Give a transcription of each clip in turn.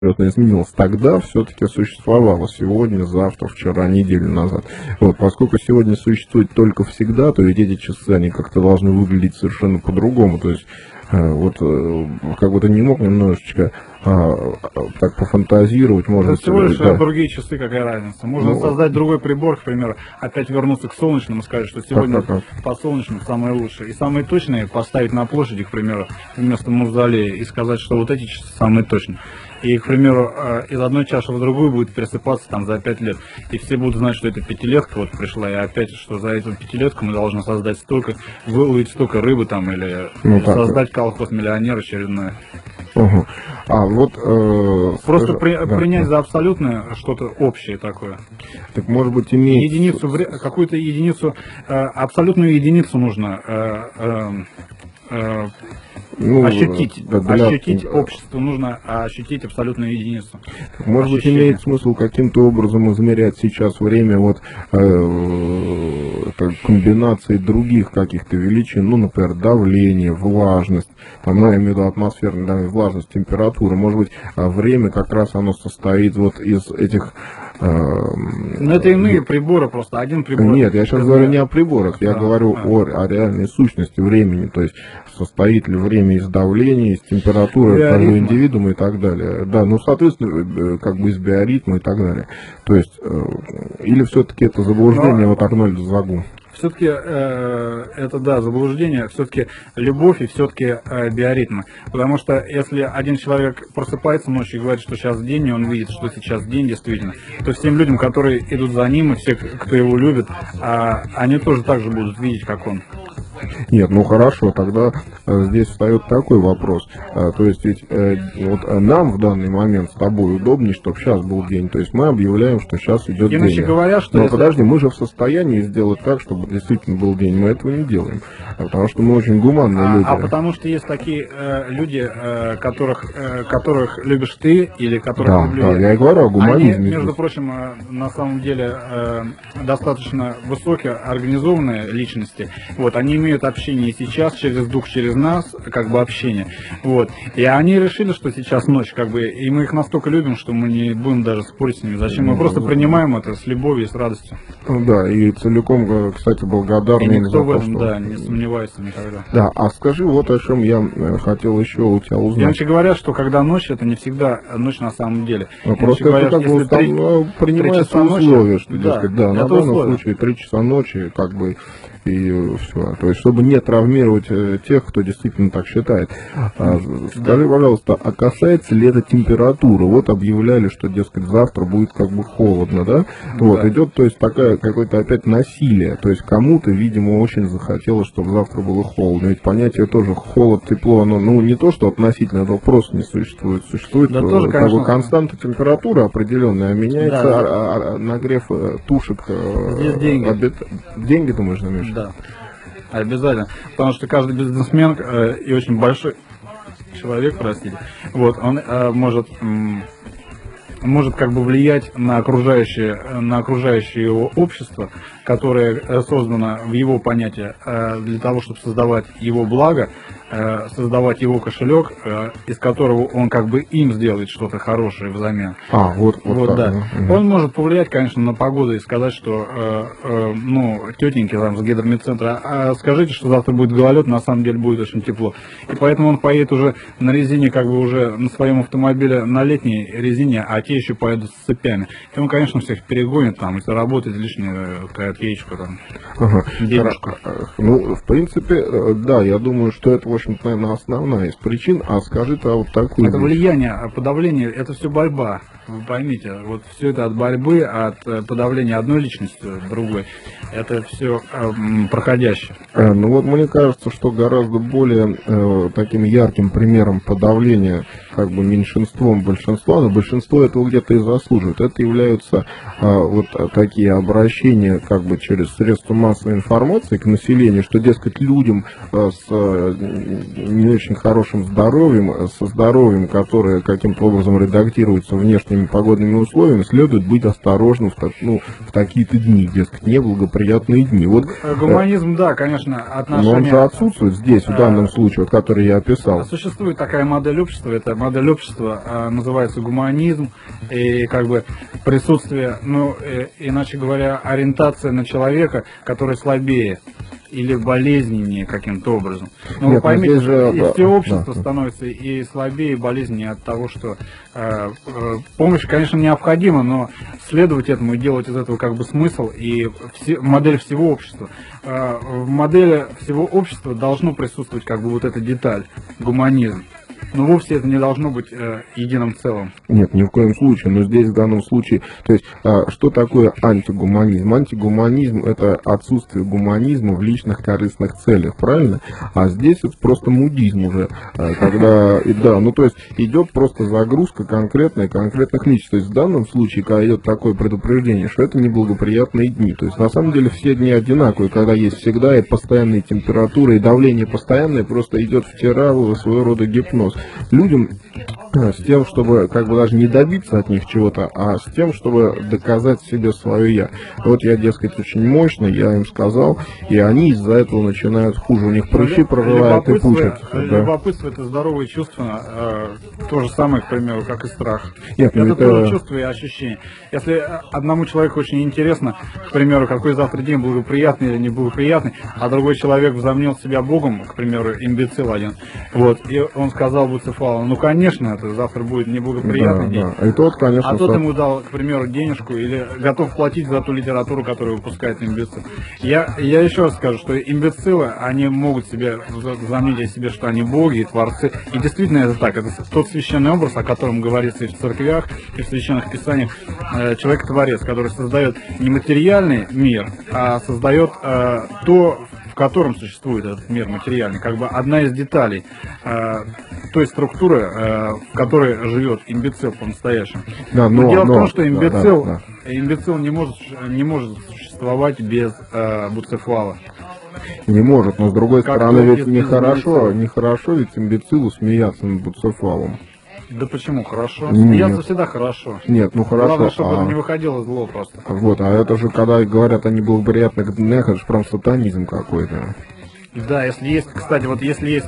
изменилось. Тогда все-таки существовало сегодня, завтра, вчера, неделю назад. Вот, поскольку сегодня существует только всегда, то ведь эти часы, они как-то должны выглядеть совершенно по-другому. То есть, вот, как бы ты не мог немножечко так пофантазировать, можно это всего лишь другие часы, какая разница. Можно создать другой прибор, к примеру, опять вернуться к солнечному, сказать, что сегодня по солнечному самое лучшее. И самые точные поставить на площади, к примеру, вместо мавзолея, и сказать, что вот эти часы самые точные. И, к примеру, из одной чаши в другую будет пересыпаться там за 5 лет. И все будут знать, что это пятилетка вот пришла, и опять, что за эту пятилетку мы должны создать столько, выловить столько рыбы там, или создать колхоз-миллионер очередной. Угу. А вот просто принять за абсолютное что-то общее такое. Так может быть иметь единицу, какую-то единицу, абсолютную единицу нужно ощутить. Ощутить общество, нужно ощутить абсолютную единицу. Может быть, имеет смысл каким-то образом измерять сейчас время вот комбинации других каких-то величин, ну, например, давление, влажность, там, я имею в виду атмосферная влажность, температура. Может быть, время как раз оно состоит вот из этих... Но это иные приборы, просто один прибор. Нет, я сейчас говорю не о приборах, я говорю о реальной сущности времени, то есть состоит ли время из давления, из температуры того индивидуума и так далее. Да, ну, соответственно, как бы из биоритма и так далее. То есть, или все-таки это заблуждение, вот Арнольда Загу? Все-таки это, да, заблуждение, все-таки любовь и все-таки биоритмы. Потому что если один человек просыпается ночью и говорит, что сейчас день, и он видит, что сейчас день действительно, то всем людям, которые идут за ним, и все, кто его любит, они тоже так же будут видеть, как он. Нет, ну хорошо, тогда здесь встает такой вопрос. То есть ведь вот нам в данный момент с тобой удобнее, чтобы сейчас был день. То есть мы объявляем, что сейчас идет день. Говоря, что но подожди, мы же в состоянии сделать так, чтобы действительно был день. Мы этого не делаем. Потому что мы очень гуманные люди. А потому что есть такие люди, которых любишь ты или которых люблю я. Да, я и говорю о гуманизме. Они, между прочим, на самом деле достаточно высокие, организованные личности. Вот, они имеют общение сейчас, через дух, через нас, как бы общение. Вот. И они решили, что сейчас ночь, как бы, и мы их настолько любим, что мы не будем даже спорить с ними. Зачем? Мы просто принимаем это с любовью и с радостью. Да, и целиком, кстати, благодарны им за то, в этом, что... да, не сомневается никогда. Да, а скажи, вот о чем я хотел еще у тебя узнать. Иначе говорят, что когда ночь, это не всегда ночь на самом деле. Просто говорят, это как бы там принимается условие, что, дескать, да, на данном случае 3 часа ночи, как бы, и все. То есть, чтобы не травмировать тех, кто действительно так считает. Скажи, пожалуйста, а касается ли это температуры? Вот объявляли, что, дескать, завтра будет как бы холодно, да? Вот, идет, то есть, такая какое-то опять насилие. То есть, кому-то, видимо, очень захотелось, чтобы завтра было холодно. Ведь понятие тоже холод, тепло, оно, ну, не то, что относительно этого просто не существует. Существует тоже, как бы константа температуры определенная, меняется нагрев тушек. Здесь деньги. Деньги, ты можешь намешать? Да, обязательно. Потому что каждый бизнесмен и очень большой человек, простите, вот, он может как бы влиять на окружающее его общество, которое создано в его понятии для того, чтобы создавать его благо, создавать его кошелек, из которого он как бы им сделает что-то хорошее взамен. Вот да. Он может повлиять, конечно, на погоду и сказать, что ну, тетеньки там с гидромедцентра, скажите, что завтра будет гололед, на самом деле будет очень тепло. И поэтому он поедет уже на резине, как бы уже на своем автомобиле на летней резине, а те еще поедут с цепями. И он, конечно, всех перегонит там, и заработает лишнюю копеечку там, денежку. Ну, в принципе, да, я думаю, что это, в общем-то, наверное, основная из причин. А скажи-то вот такую это влияние, подавление, это все борьба. Вы поймите, вот все это от борьбы, от подавления одной личности другой, это все проходящее. Ну вот мне кажется, что гораздо более таким ярким примером подавления как бы меньшинством большинства, но большинство этого где-то и заслуживает. Это являются вот такие обращения как бы через средства массовой информации к населению, что, дескать, людям с не очень хорошим здоровьем, со здоровьем, которое каким-то образом редактируется внешними погодными условиями, следует быть осторожным в такие-то дни, дескать, неблагоприятные дни. Вот, гуманизм, да, конечно, отношения... Но он же отсутствует здесь, в данном случае, вот, который я описал. Существует такая модель общества, это модель общества называется гуманизм, и как бы присутствие, ну, иначе говоря, ориентация на человека, который слабее или болезненнее каким-то образом. Но вы поймите, и все общество становится и слабее, и болезненнее от того, что помощь, конечно, необходима, но следовать этому и делать из этого как бы смысл и модель всего общества. В модели всего общества должно присутствовать как бы вот эта деталь, гуманизм. Но вовсе это не должно быть единым целым. Нет, ни в коем случае. Но здесь в данном случае, то есть, что такое антигуманизм? Антигуманизм – это отсутствие гуманизма в личных корыстных целях, правильно? А здесь это просто мудизм уже, когда, да, ну то есть идет просто загрузка конкретных личностей. То есть в данном случае, когда идет такое предупреждение, что это неблагоприятные дни. То есть на самом деле все дни одинаковые, когда есть всегда и постоянные температуры, и давление постоянное, просто идет втирал своего рода гипноз людям с тем, чтобы как бы даже не добиться от них чего-то, а с тем, чтобы доказать себе свое я. Вот я, дескать, очень мощный, я им сказал, и они из-за этого начинают хуже. У них прыщи прорывают и пучат. Любопытство – это здоровые чувства, то же самое, к примеру, как и страх. Нет, это тоже чувство и ощущение. Если одному человеку очень интересно, к примеру, какой завтра день, благоприятный или неблагоприятный, а другой человек возомнил себя Богом, к примеру, имбецил один, вот, и он сказал Буцефалу, ну, конечно, это завтра будет неблагоприятный день. Да. И тот, конечно, а тот ему дал, к примеру, денежку или готов платить за ту литературу, которую выпускает имбецил. Я еще раз скажу, что имбецилы, они могут себе возомнить о себе, что они боги и творцы. И действительно это так. Это тот священный образ, о котором говорится и в церквях, и в священных писаниях. Человек-творец, который создает не материальный мир, а создает то, в котором существует этот мир материальный, как бы одна из деталей той структуры, в которой живет имбецил по-настоящему. Да, дело в том, что имбецил не может существовать без Буцефала. Не может, но с другой стороны ведь нехорошо ведь имбецилу смеяться над Буцефалом. Да почему? Хорошо. Смеяться всегда хорошо. Нет, ну хорошо. Главное, чтобы это не выходило зло просто. Вот, а это же, когда говорят о неблагоприятных днях, это же прям сатанизм какой-то. Да, если есть, кстати, вот если есть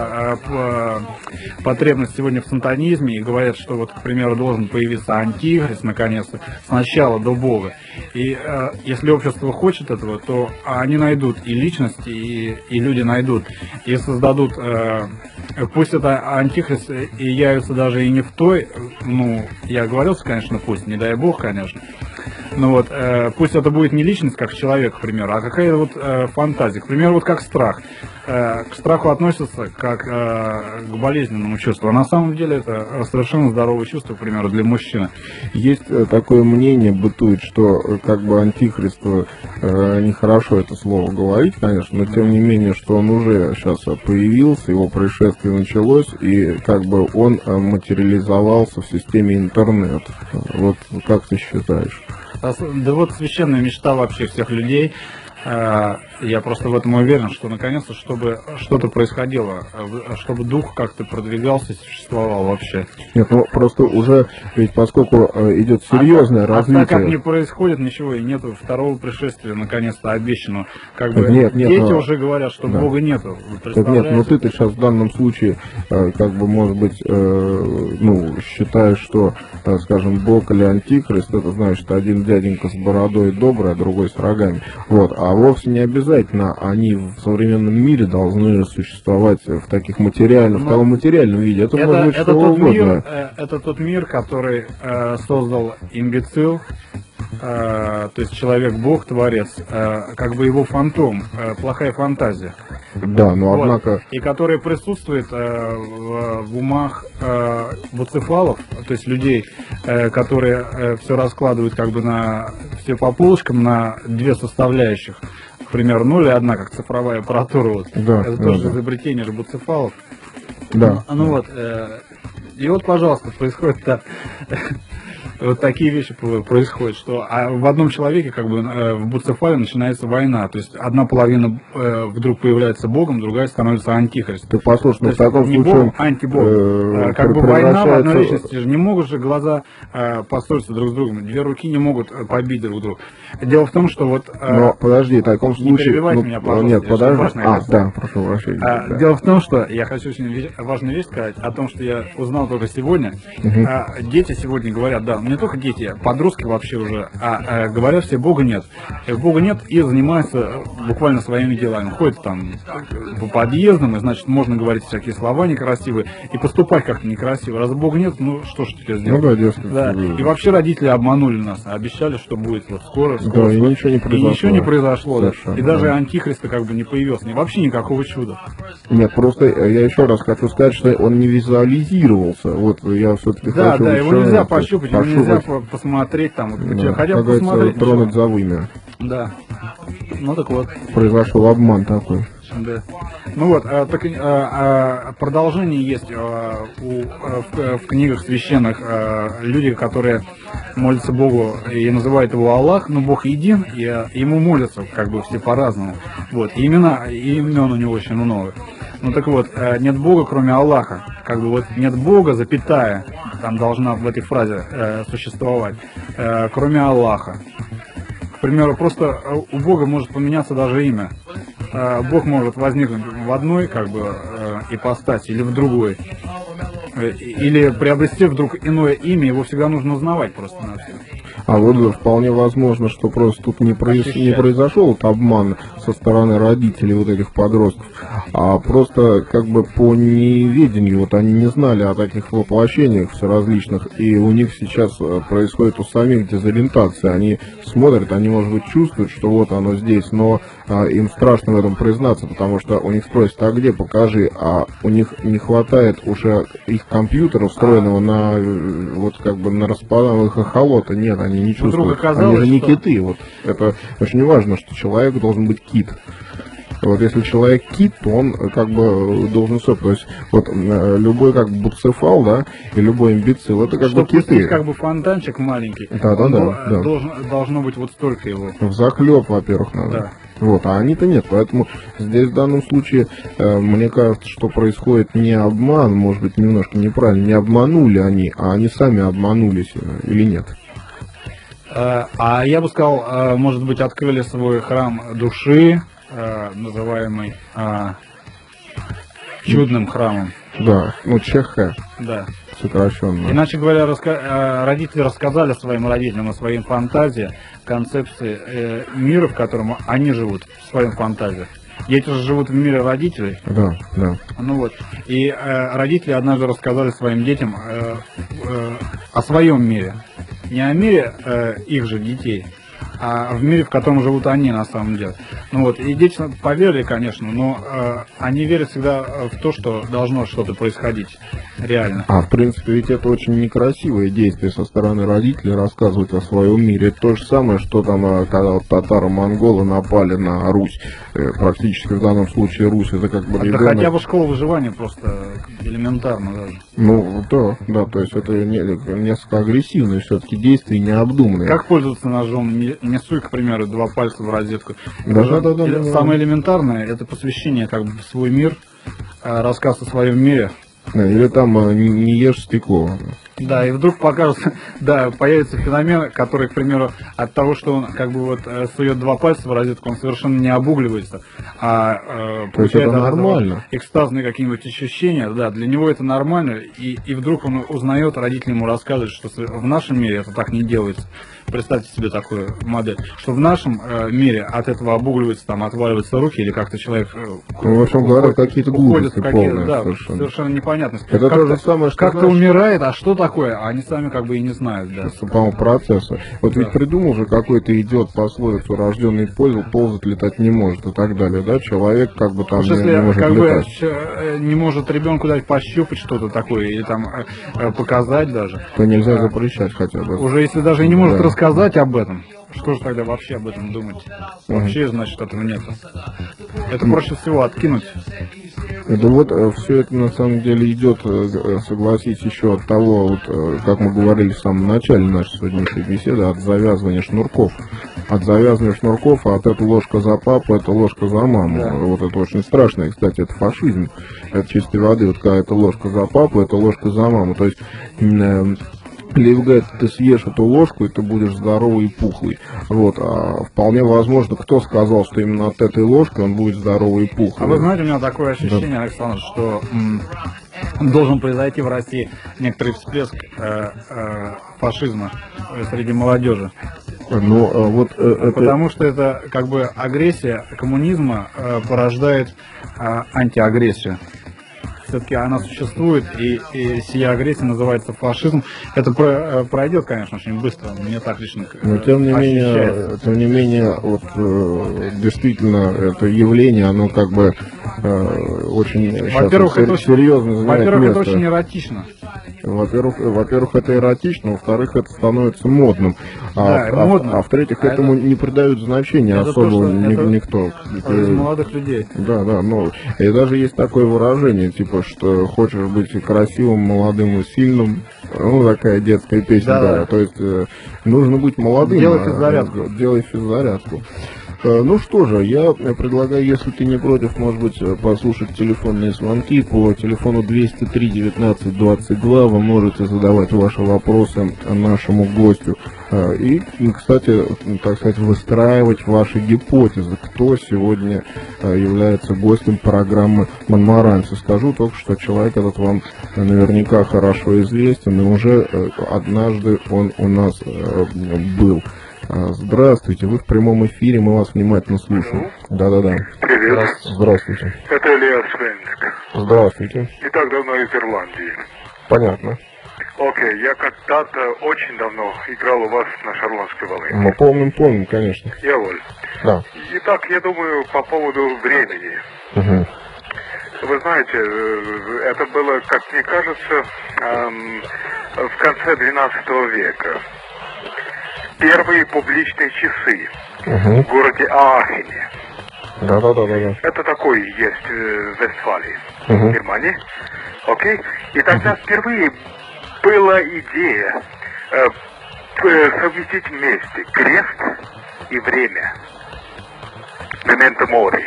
потребность сегодня в сатанизме и говорят, что вот, к примеру, должен появиться антихрист наконец-то, сначала до Бога, и если общество хочет этого, то они найдут и личности, и люди найдут, и создадут, пусть это антихрист и явится даже и не в той, ну, я оговорился, конечно, пусть, не дай Бог, конечно, ну вот, пусть это будет не личность, как человек, к примеру, а какая-то вот фантазия, к примеру, вот как страх. К страху относятся как к болезненному чувству, а на самом деле это совершенно здоровое чувство, к примеру, для мужчины. Есть такое мнение, бытует, что как бы антихристу нехорошо это слово говорить, конечно, но тем не менее, что он уже сейчас появился, его происшествие началось, и как бы он материализовался в системе интернет. Вот как ты считаешь? Да вот священная мечта вообще всех людей. Я просто в этом уверен, что наконец-то, чтобы что-то происходило, чтобы дух как-то продвигался и существовал вообще. Нет, ну просто уже, ведь поскольку идет серьезное развитие... А так как не происходит ничего, и нету второго пришествия, наконец-то обещанного, как бы дети уже говорят, что Бога нету. Нет, но ты сейчас в данном случае, как бы, может быть, считаешь, что, скажем, Бог или Антихрист, это значит, один дяденька с бородой добрый, а другой с рогами. Вот, а вовсе не обязательно они в современном мире должны существовать в таких материальных, в таком материальном виде. Это может быть что угодно. Это тот мир, который создал имбецил, то есть человек-бог, творец, как бы его фантом, плохая фантазия. Да, но вот. Однако... И который присутствует в умах буцефалов, то есть людей, которые все раскладывают как бы на все по полочкам, на две составляющих. К примеру, 0 и 1, как цифровая аппаратура. Вот. Да, это тоже изобретение же буцефалов. Да. Ну вот, и вот, пожалуйста, происходит так. вот такие вещи происходят, что в одном человеке, как бы, в Буцефале начинается война. То есть одна половина вдруг появляется Богом, другая становится антихристом. Ты послушай, ну в таком не случае... Богом, антибогом. Как бы война в одной личности же. Не могут же глаза поссориться друг с другом. Две руки не могут побить друг друга. Дело в том, что вот... Но подожди, в таком случае... Не перебивайте меня, пожалуйста. Нет, подожди. Да, прошу прощения. Да. Дело в том, что я хочу очень важную вещь сказать о том, что я узнал только сегодня. Дети сегодня говорят, да, не только дети, подростки вообще уже, говорят все, Бога нет. Бога нет и занимаются буквально своими делами. Ходят там по подъездам, и, значит, можно говорить всякие слова некрасивые и поступать как-то некрасиво. Раз Бога нет, ну что ж теперь сделать? Ну да, дескать. Да. И вообще родители обманули нас, обещали, что будет вот скоро. Да, и ничего не произошло. И ничего не произошло, да. И даже да. антихриста как бы не появился. Вообще никакого чуда. Нет, просто я еще раз хочу сказать, что он не визуализировался. Вот я все-таки хочу... Да, его нельзя пощупать, его нельзя посмотреть там. Вот, да, хотя бы посмотреть. Тронуть за вымя. Да. Ну так вот. Произошел обман такой. Да. Ну вот, продолжение есть в книгах священных. Люди, которые молятся Богу и называют его Аллах, но Бог един, и ему молятся как бы все по-разному. Вот, и имен у него очень много. Ну так вот, нет Бога, кроме Аллаха. Как бы вот нет Бога, запятая, там должна в этой фразе существовать, кроме Аллаха. К примеру, просто у Бога может поменяться даже имя. Бог может возникнуть в одной как бы ипостаси или в другой. Или приобрести вдруг иное имя, его всегда нужно узнавать просто на все. А вот вполне возможно, что просто тут не произошел вот обман со стороны родителей вот этих подростков, а просто как бы по неведению, вот они не знали о таких воплощениях всеразличных, и у них сейчас происходит у самих дезориентация. Они смотрят, они, может быть, чувствуют, что вот оно здесь, но им страшно в этом признаться, потому что у них спросят, а где, покажи, а у них не хватает уже их компьютера, встроенного на вот как бы на распаданных эхолота. Нет, они не чувствуют. Они же не киты. Вот это очень важно, что человек должен быть кит. Вот если человек кит, то он как бы должен все. То есть вот любой как бы буцефал, да, и любой имбецил, это как бы киты. Как бы фонтанчик маленький. Да. Должно быть вот столько его. Взахлеб, во-первых, надо. Да. Вот, а они-то нет, поэтому здесь в данном случае мне кажется, что происходит не обман, может быть немножко неправильно, не обманули они, а они сами обманулись или нет. А я бы сказал, может быть, открыли свой храм души, называемый чудным храмом. Да, ну ЧХ. Да. Сокращенно. Иначе говоря, родители рассказали своим родителям о своей фантазии, концепции мира, в котором они живут, в своем фантазии. Дети же живут в мире родителей. Да. Ну вот. И родители однажды рассказали своим детям о своем мире. Не о мире их же детей, а в мире, в котором живут они на самом деле. Ну вот, и дети поверили, конечно, но они верят всегда в то, что должно что-то происходить реально. А в принципе, ведь это очень некрасивое действие со стороны родителей рассказывать о своем мире. Это то же самое, что там, когда вот татаро-монголы напали на Русь. Практически в данном случае Русь это как бы ребенок... Да хотя бы школа выживания просто элементарно даже. Ну, да, то есть это несколько агрессивное все-таки действие, необдуманное. Как пользоваться ножом? Не суй, к примеру, 2 пальца в розетку. Да. Самое элементарное — это посвящение как бы в свой мир, рассказ о своем мире. Или там не ешь стекло. Да, и вдруг покажется, да, появится феномен, который, к примеру, от того, что он как бы вот сует 2 пальца в розетку, он совершенно не обугливается, а получает нормально. Экстазные какие-нибудь ощущения, да, для него это нормально, и вдруг он узнает, родители ему рассказывают, что в нашем мире это так не делается. Представьте себе такую модель, что в нашем мире от этого обугливаются, там, отваливаются руки, или как-то человек в общем говоря, какие-то глупости полные, да, совершенно непонятности. Это то же самое, что как-то умирает, а что такое? Они сами как бы и не знают, да. По-моему, процесса. Вот да. Ведь придумал же какой-то идиот пословицу, рожденный ползать, летать не может и так далее, да? Человек как бы там не может как летать. Бы не может ребенку дать пощупать что-то такое или там показать даже. То нельзя запрещать хотя бы. Уже если даже и не может рассказать об этом, что же тогда вообще об этом думать? Вообще, значит, этого нет. Это проще всего откинуть. Да вот все это на самом деле идет, согласитесь, еще от того, вот, как мы говорили в самом начале нашей сегодняшней беседы, от завязывания шнурков. От завязывания шнурков, а от этой ложка за папу, это ложка за маму. Да. Вот это очень страшно, и, кстати, это фашизм. Это чистой воды, вот когда это ложка за папу, это ложка за маму. То есть Лев говорит, ты съешь эту ложку, и ты будешь здоровый и пухлый. Вот, а вполне возможно, кто сказал, что именно от этой ложки он будет здоровый и пухлый. А вы знаете, у меня такое ощущение, да, Александр, что должен произойти в России некоторый всплеск фашизма среди молодежи. Ну, вот, потому что это как бы агрессия коммунизма порождает антиагрессию. Все-таки она существует, и сия агрессия называется фашизм. Это пройдет, конечно, очень быстро. Мне так лично но тем не менее, вот, действительно, это явление, оно как бы очень серьезно занимает во-первых, место. это очень эротично. Во-первых, это эротично, во-вторых, это становится модным. Модно. А в-третьих, этому не придают значения особого никто. Из молодых людей. Да, но и даже есть такое выражение, типа, что хочешь быть красивым, молодым и сильным. Ну, такая детская песня, да. То есть нужно быть молодым. Делай физзарядку. Ну что же, я предлагаю, если ты не против, может быть, послушать телефонные звонки по телефону 203-19-22. Вы можете задавать ваши вопросы нашему гостю. И, кстати, так сказать, выстраивать ваши гипотезы, кто сегодня является гостем программы «Монмаранцы». Скажу только, что человек этот вам наверняка хорошо известен, и уже однажды он у нас был. Здравствуйте, вы в прямом эфире, мы вас внимательно слушаем. Да. Привет. Здравствуйте. Это Илья Свенск. Здравствуйте. Не так давно из Ирландии. Понятно. Окей, я когда-то очень давно играл у вас на Шарлонской волне. Мы помним, конечно. Я воль. Да. Итак, я думаю, по поводу времени. Угу. Вы знаете, это было, как мне кажется, в конце 12 века. Первые публичные часы в городе Аахене. Да. Это такой есть в Вестфалии, в Германии. Окей? И тогда впервые была идея совместить вместе крест и время. Memento Mori.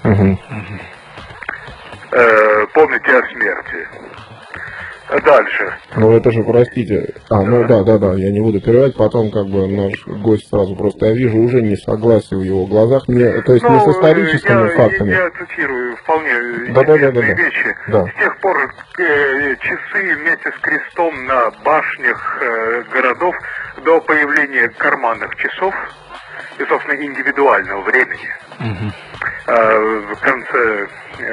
Помните о смерти. Дальше. Ну это же, простите. Да, я не буду переводить, потом как бы наш гость сразу просто, я вижу уже несогласие в его глазах, то есть не с историческими фактами. Я цитирую вполне известные вещи. Да. С тех пор часы вместе с крестом на башнях городов до появления карманных часов и, собственно, индивидуального времени. В конце,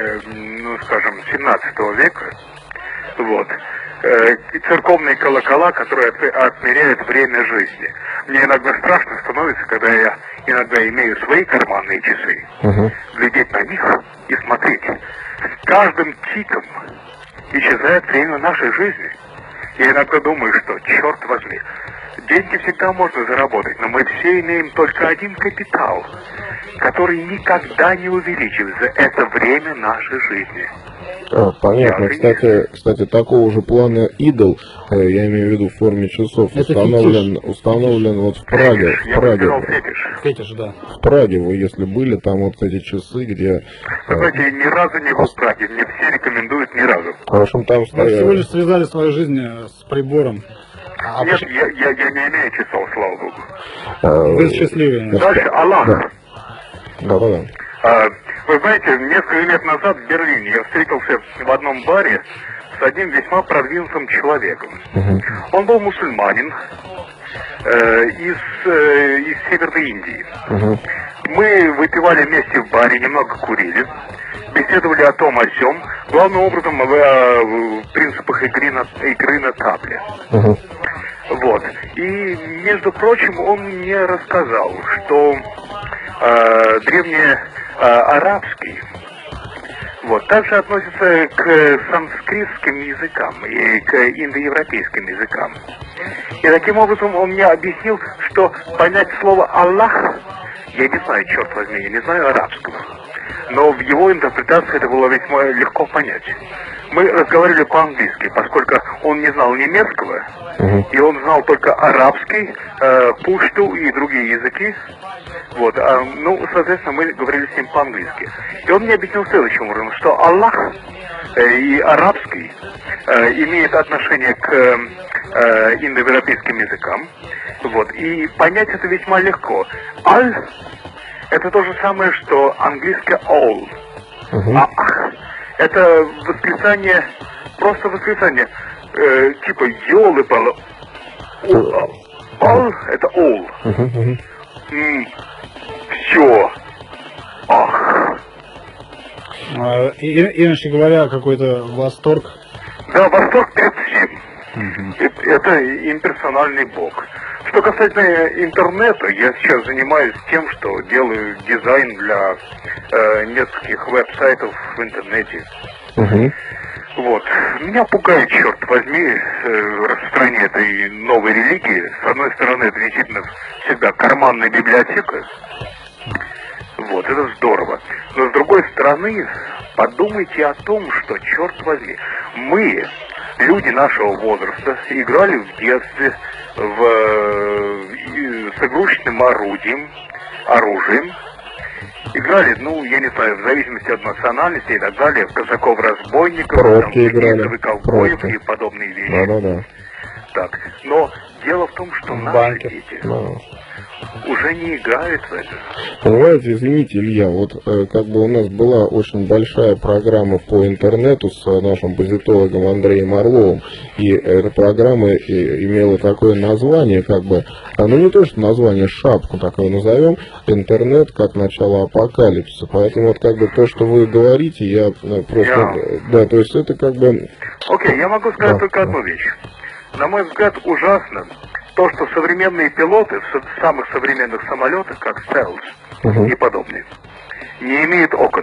17 века. Вот. Церковные колокола, которые отмеряют время жизни. Мне иногда страшно становится, когда я иногда имею свои карманные часы, глядеть на них и смотреть. С каждым тиком исчезает время нашей жизни. Я иногда думаю, что, черт возьми, деньги всегда можно заработать, но мы все имеем только один капитал, который никогда не увеличивается. Это время нашей жизни. Понятно. Кстати, такого же плана идол, я имею в виду в форме часов, установлен вот в Праге. Фетиш, да. В Праге вы, если были, там вот эти часы, где... Вы знаете, ни разу не был в Праге, мне все рекомендуют ни разу. Хорошо, там стояли. Вы всего лишь связали свою жизнь с прибором. Нет, я не имею часов, слава богу. Вы счастливы. Дальше Аллах. Да. Вы знаете, несколько лет назад в Берлине я встретился в одном баре с одним весьма продвинутым человеком. Он был мусульманин из Северной Индии. Мы выпивали вместе в баре, немного курили, беседовали о том, о сём, главным образом о принципах игры на табле. Вот. И, между прочим, он мне рассказал, что древнеарабский также относится к санскритским языкам и к индоевропейским языкам. И таким образом он мне объяснил, что понять слово «Аллах», я не знаю, черт возьми, я не знаю арабского. но в его интерпретации это было весьма легко понять. Мы разговаривали по-английски, поскольку он не знал немецкого, и он знал только арабский, пушту и другие языки. Вот, ну, соответственно, мы говорили с ним по-английски. И он мне объяснил следующим образом, что Аллах и арабский имеет отношение к индоевропейским языкам. Вот, и понять это весьма легко. Аль — это то же самое, что английский all. Это восклицание, просто восклицание, типа ёлы-палы. All — это all. Все. Ах. Иначе говоря, какой-то восторг. Да, восторг перед всем. Это имперсональный бог. Что касательно интернета, я сейчас занимаюсь тем, что делаю дизайн для нескольких веб-сайтов в интернете. Вот. Меня пугает, черт возьми, распространение этой новой религии. С одной стороны, это действительно всегда карманная библиотека. Вот, это здорово. Но с другой стороны, подумайте о том, что, черт возьми, мы, люди нашего возраста, играли в детстве с игрушечным оружием, играли, ну, я не знаю, в зависимости от национальности и так далее, в казаков-разбойников, ковбоев и подобные вещи. Да. Так, но дело в том, что наши дети уже не играют в это. Понимаете, извините, Илья, вот как бы у нас была очень большая программа по интернету с нашим позитологом Андреем Орловым, и эта программа имела такое название, как бы, ну не то, что название, шапку такое назовем, интернет как начало апокалипсиса. Поэтому вот как бы то, что вы говорите, я просто... Да, то есть это как бы... Окей, я могу сказать только одну вещь. На мой взгляд, ужасно то, что современные пилоты в самых современных самолетах, как Stealth и подобные, не имеют окон.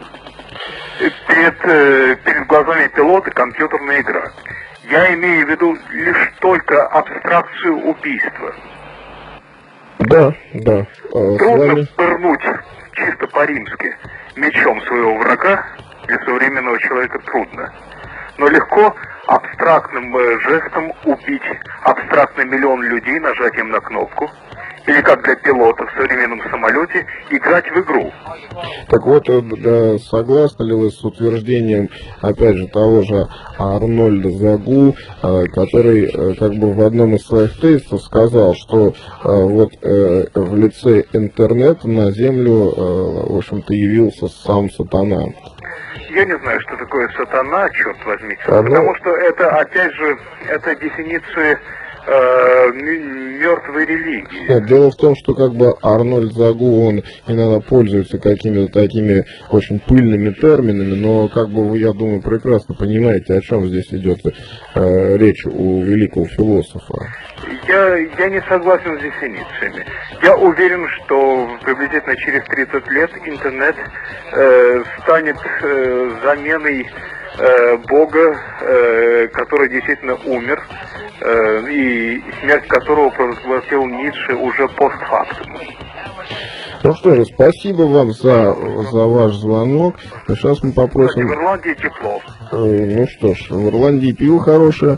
Перед глазами пилота компьютерная игра. Я имею в виду лишь только абстракцию убийства. Да. Трудно пырнуть чисто по-римски мечом своего врага, для современного человека трудно. Но легко абстрактным жестом убить абстрактный миллион людей нажатием на кнопку. Или как для пилота в современном самолете играть в игру. Так вот, согласны ли вы с утверждением, опять же, того же Арнольда Загу, который как бы в одном из своих тезисов сказал, что вот в лице интернета на Землю, в общем-то, явился сам сатана? Я не знаю, что такое сатана, черт возьми, потому что это, опять же, это дефиниция мертвой религии. Нет, дело в том, что как бы Арнольд Загу, он иногда пользуется какими-то такими очень пыльными терминами, но как бы вы, я думаю, прекрасно понимаете, о чем здесь идет речь у великого философа. Я не согласен с дефинициями. Я уверен, что приблизительно через 30 лет интернет станет заменой Бога, который действительно умер, и смерть которого провозгласил Ницше уже постфактум. Ну что же, спасибо вам за ваш звонок. Сейчас мы попросим... В Ирландии тепло. Ну что ж, в Ирландии пиво хорошее.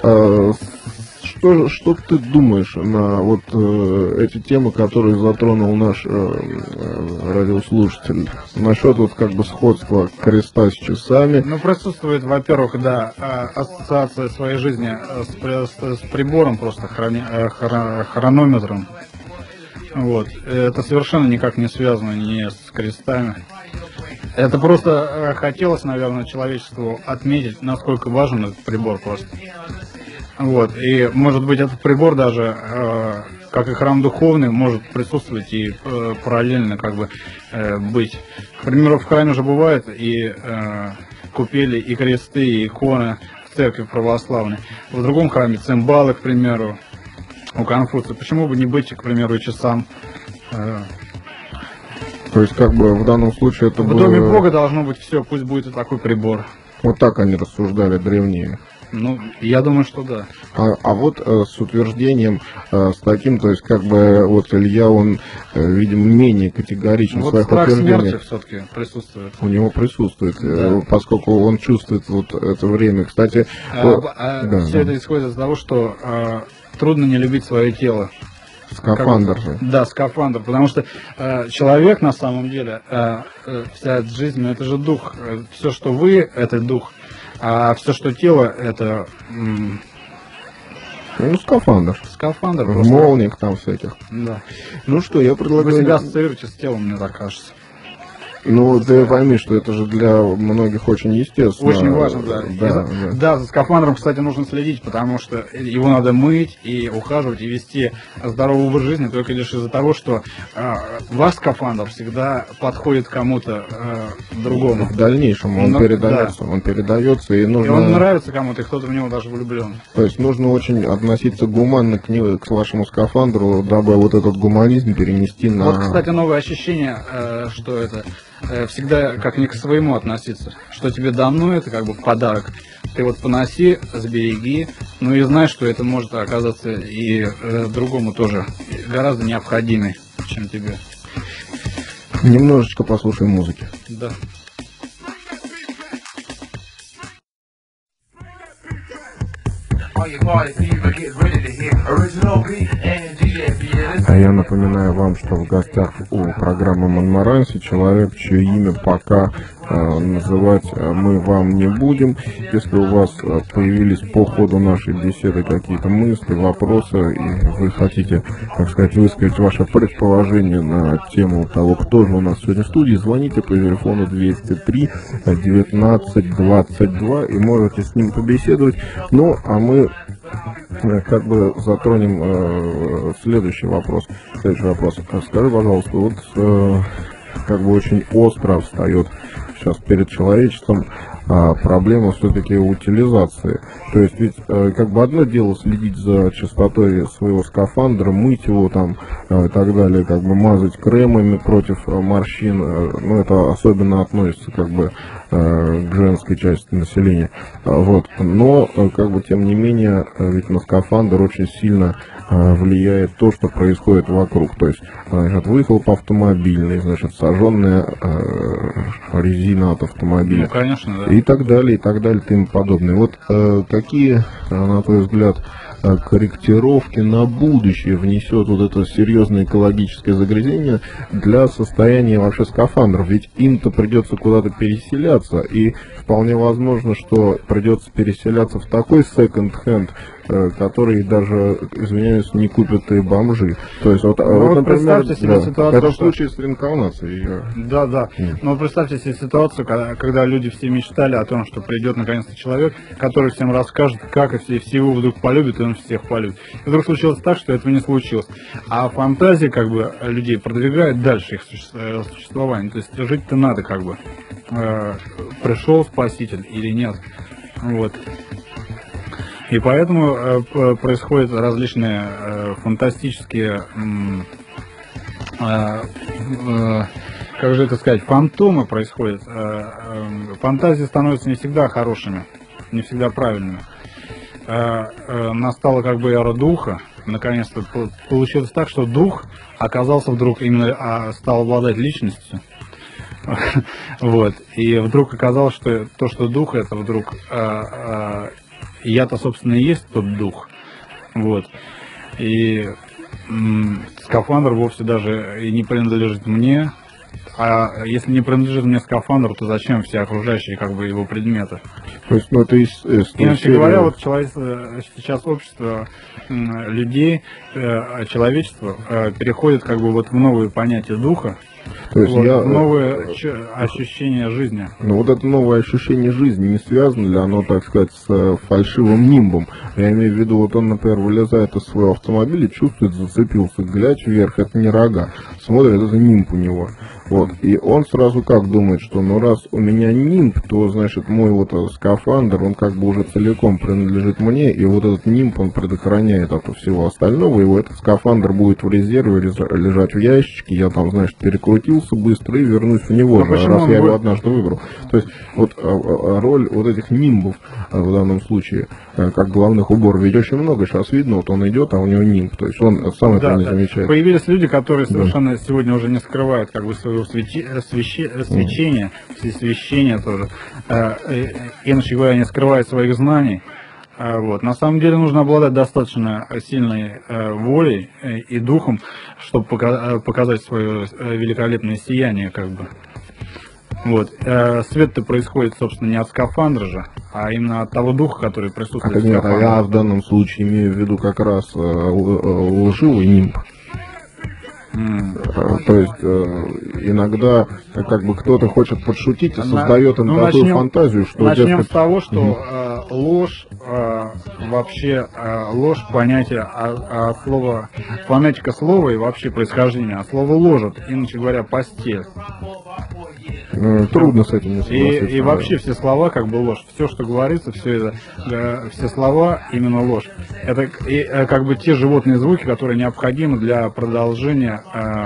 Что ты думаешь на вот эти темы, которые затронул наш радиослушатель? Насчет вот как бы сходства креста с часами. Ну, присутствует, во-первых, да, ассоциация своей жизни с прибором, просто хронометром. Вот. Это совершенно никак не связано ни с крестами. Это просто хотелось, наверное, человечеству отметить, насколько важен этот прибор просто. Вот, и может быть этот прибор даже, как и храм духовный, может присутствовать и параллельно как бы быть. К примеру, в храме же бывает и купели, и кресты, и иконы в церкви православной. В другом храме цимбалы, к примеру, у Конфуция. Почему бы не быть, к примеру, и часам? То есть как бы в данном случае это было... В доме Бога должно быть все, пусть будет и такой прибор. Вот так они рассуждали древние. Ну, я думаю, что да. А вот с утверждением, с таким, то есть как бы вот Илья, он, видимо, менее категоричен в Вот своих страх утверждениях. смерти все-таки присутствует. У него присутствует, Да. поскольку он чувствует вот это время. Кстати, да, все это исходит из того, что трудно не любить свое тело. скафандр же. Да, скафандр, потому что человек на самом деле, вся эта жизнь, ну, это же дух. Все, что вы, это дух, а все, что тело, это Ну, скафандр. скафандр. В Просто. молниях там всяких. Да. Ну что, я Вы предлагаю... себя ассоциируете с телом, мне так кажется. Ну, ты пойми, что это же для многих очень естественно. Очень важно, да. Да, Да, за скафандром, кстати, нужно следить, потому что его надо мыть и ухаживать, и вести здоровый образ жизни только лишь из-за того, что ваш скафандр всегда подходит кому-то другому. В дальнейшем он передается, и нужно... И он нравится кому-то, и кто-то в него даже влюблен. То есть нужно очень относиться гуманно к вашему скафандру, дабы вот этот гуманизм перенести на... Вот, кстати, новое ощущение, что это всегда как не к своему относиться. Что тебе дано, это как бы подарок. Ты вот поноси, сбереги, ну и знай, что это может оказаться и другому тоже гораздо необходимее, чем тебе. Немножечко послушаем музыки. Да. А я напоминаю вам, что в гостях у программы «Монмаранси» человек, чье имя пока называть мы вам не будем. Если у вас появились по ходу нашей беседы какие-то мысли, вопросы, и вы хотите, так сказать, высказать ваше предположение на тему того, кто же у нас сегодня в студии, звоните по телефону 203 19 22 и можете с ним побеседовать. Ну, а мы как бы затронем следующий вопрос. Скажи, пожалуйста, вот как бы очень остро встает сейчас перед человечеством проблема все-таки утилизации. То есть ведь как бы одно дело следить за чистотой своего скафандра, мыть его там и так далее, как бы мазать кремами против морщин, ну это особенно относится как бы к женской части населения. Вот. Но как бы тем не менее ведь на скафандр очень сильно влияет то, что происходит вокруг. То есть, значит, выхлоп автомобильный, значит, сожженная резина от автомобиля. Ну, конечно, да. И так далее, и тому подобное. Вот какие, на твой взгляд, корректировки на будущее внесет вот это серьезное экологическое загрязнение для состояния вообще скафандров? Ведь им-то придется куда-то переселяться, и вполне возможно, что придется переселяться в такой секонд-хенд, который даже, извиняюсь, не купят и бомжи. То есть, вот например, представьте себе ситуацию, это в случае с реинкарнацией. Да. Но представьте себе ситуацию, когда люди все мечтали о том, что придет наконец-то человек, который всем расскажет, как и все его вдруг полюбит, и он всех полюбит. И вдруг случилось так, что этого не случилось. А фантазия как бы людей продвигает дальше их существование. То есть жить-то надо как бы. Пришел спаситель или нет. Вот. И поэтому происходят различные фантастические, как же это сказать, фантомы происходят. Фантазии становятся не всегда хорошими, не всегда правильными. Настала как бы эра духа. Наконец-то получилось так, что дух оказался вдруг именно, стал обладать личностью. Вот. И вдруг оказалось, что то, что дух, это вдруг... я-то, собственно, и есть тот дух. Вот. И скафандр вовсе даже и не принадлежит мне. А если не принадлежит мне скафандр, то зачем все окружающие как бы его предметы? То есть, ну, это иначе говоря, вот сейчас общество людей, человечество переходит как бы вот в новые понятия духа. То есть вот, новое ощущение жизни. Ну вот это новое ощущение жизни не связано ли оно, так сказать, с фальшивым нимбом? Я имею в виду, вот он, например, вылезает из своего автомобиля, чувствует, зацепился, глядь вверх, это не рога, смотрит, это нимб у него. Вот. И он сразу как думает, что ну раз у меня нимб, то значит мой вот скафандр, он как бы уже целиком принадлежит мне, и вот этот нимб, он предохраняет от всего остального, и вот этот скафандр будет в резерве лежать в ящичке, я там, значит, перекрутился быстро и вернусь в него, раз я его однажды выбрал. То есть вот роль вот этих нимбов в данном случае, как главных уборов, ведь очень много сейчас видно, вот он идет, а у него нимб, то есть он сам это не замечает. Появились люди, которые совершенно сегодня уже не скрывают как бы своего свечения, всесвящения тоже, иначе говоря, не скрывают своих знаний. Вот. На самом деле нужно обладать достаточно сильной волей и духом, чтобы показать свое великолепное сияние, как бы. Вот. Свет-то происходит, собственно, не от скафандра же, а именно от того духа, который присутствует в скафандре. Нет, я в данном случае имею в виду как раз лживый нимб. То есть иногда как бы кто-то хочет подшутить и создает им такую фантазию, что... Начнем с того, что ложь, вообще ложь, понятие, слова, фонетика слова и вообще происхождение, а слово ложит, иначе говоря, постель. Трудно с этим не согласиться. И вообще все слова как бы ложь. Все, что говорится, все слова именно ложь. Это как бы те животные звуки, которые необходимы для продолжения